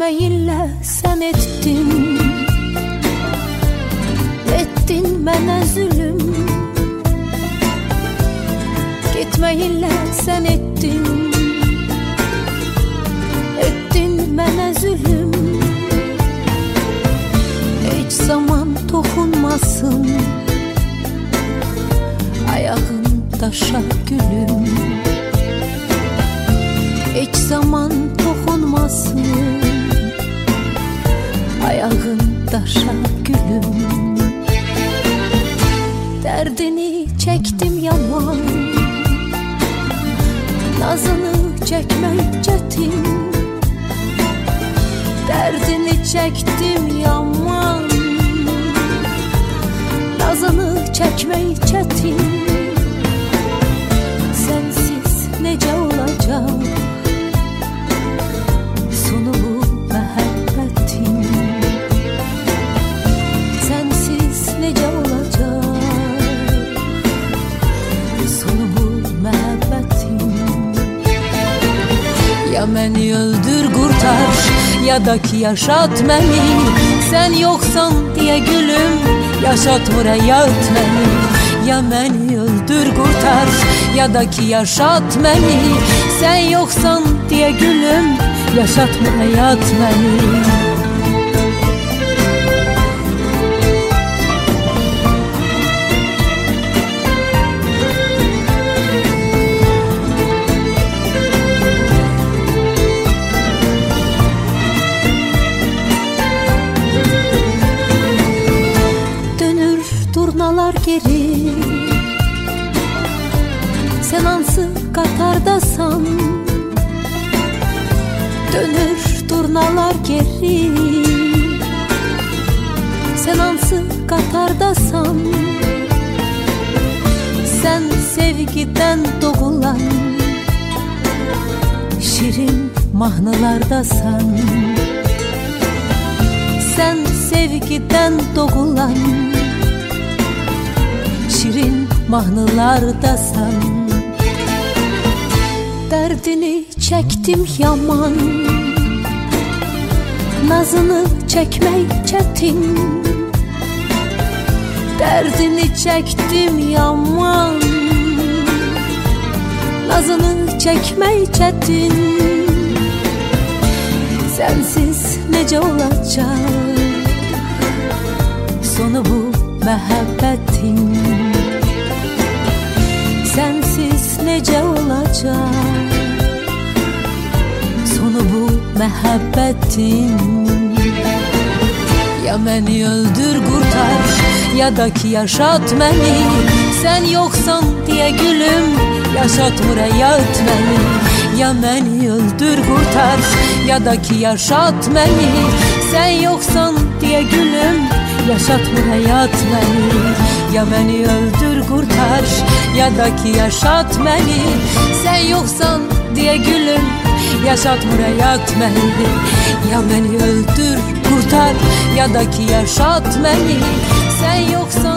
Getməyinlə sən etdin, etdin mənə zülüm. Getməyinlə sən etdin, etdin mənə zülüm. Heç zaman toxunmasın ayağın daşa gülüm. Heç zaman toxunmasın ayağın daşa gülüm. Dərdini çəkdim yaman, nazını çəkmək çətin. Dərdini çəkdim yaman, nazını çəkmək çətin. Sənsiz necə olacaq sonu bu məhəbbətin? Sənsiz necə olacaq sonu bu məhəbbətin? Ya məni öldür qurtar, ya da ki yaşat məni. Sən yoxsan deyə gülüm, yaşatmır həyat məni. Ya məni öldür qurtar, ya da ki yaşat məni. Sən yoxsan deyə gülüm, yaşatmır həyat məni. Durnalar geri, sen hansı qatardasan? Dönür durnalar geri, sen hansı qatardasan? Sen sevgiden doğulan şirin mahnılardasan. Sen sevgiden doğulan şirin mahnılardasan. Dərdini çəkdim yaman, nazını çəkmək çətin. Dərdini çəkdim yaman, nazını çəkmək çətin. Sənsiz necə olacaq sonu bu məhəbbətin? Sensiz necə olacaq sonu bu məhəbbətin? Ya məni öldür qurtar, ya da ki yaşat məni. Sən yoxsan deyə gülüm, yaşatmır həyat məni. Ya məni öldür qurtar, ya da ki yaşat məni. Sən yoxsan deyə gülüm, yaşatmır həyat məni. Ya məni öldür qurtar, ya da ki yaşat məni. Sən yoxsan deyə gülüm, yaşatmır həyat məni. Ya məni öldür qurtar, ya da ki yaşat məni. Sən yoxsan